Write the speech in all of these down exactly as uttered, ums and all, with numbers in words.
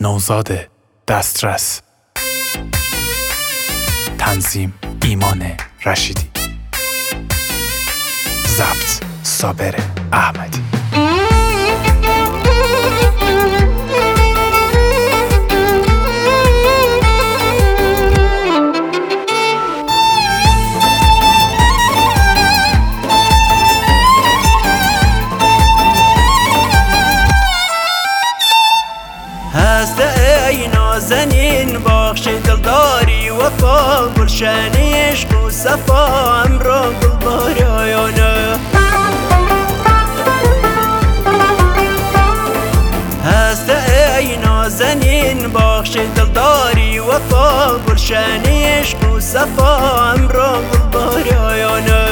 نوزاد دسترس. تنظیم ایمان رشیدی. ضبط صابر احمدی. هست ای نازنین بخش دلداری وفا، گلشن عشق و صفا امرا گلبار آیانه. هست ای نازنین بخش دلداری وفا، گلشن عشق و صفا امرا گلبار آیانه.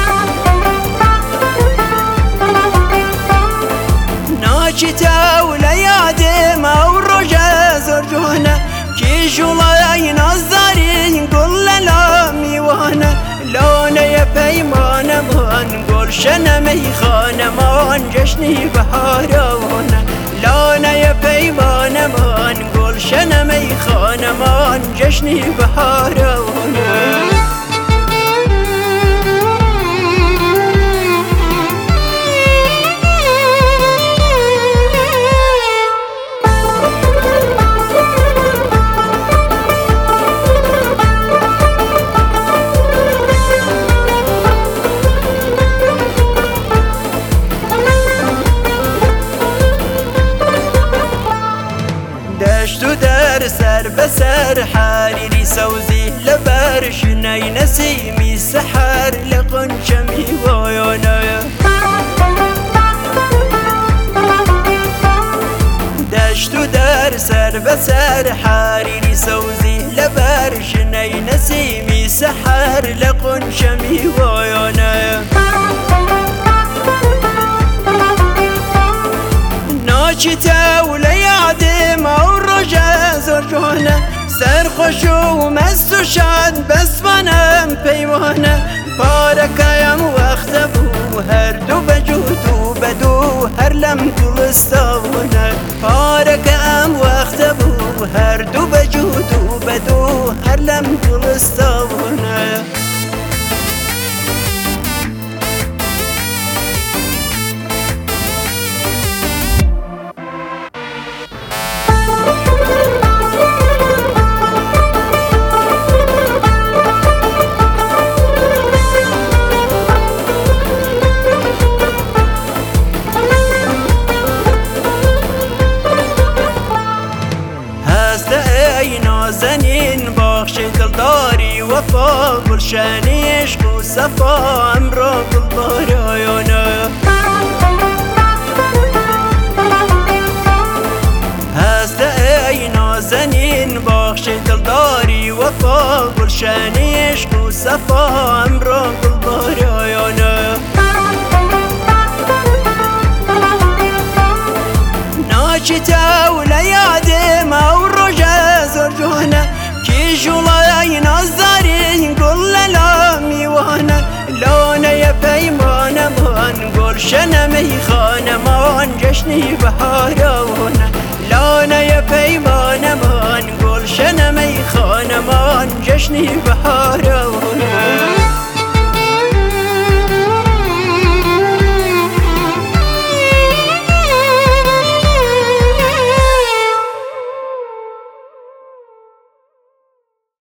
ناچی تاول یادم او رجا زرجونه، کی جولای نازداری گل لا میوانه. لانه پیمان من گلشن میخانه من جشنی بهارانه. لانه پیمان من گلشن میخانه من جشنی بهارانه. دشت و در سر بسر حریری سوزی لبر شنای نسیمی سحر لقنچمی وایانه. دشت و در سر بسر حریری سوزی لبر شنای نسیمی سحر لقنچمی وایانه. ناچی تاول یادم او رجا زرجونه، سرخوش و مست و شاد بس منم پیمانه. پارکایم وقت بو هر دو بجود و بدو هر لم گلستانه. پارکایم وقت بو هر دو بجود و بدو هر لم گلستانه. ای نازنین بخش دلداری وفا، گلشن عشق و صفا امرا گلبار آیانه. هست ای نازنین بخش دلداری وفا، گلشن عشق و صفا امرا گلبار آیانه. ناچی تاول یادم او رجا زرجونه، کی جولای نازداری گل لا میوانه. لانه پیمان من گلشن میخانه من جشنی بهارانه. لانه پیمان من گلشن میخانه من جشنی بهارانه.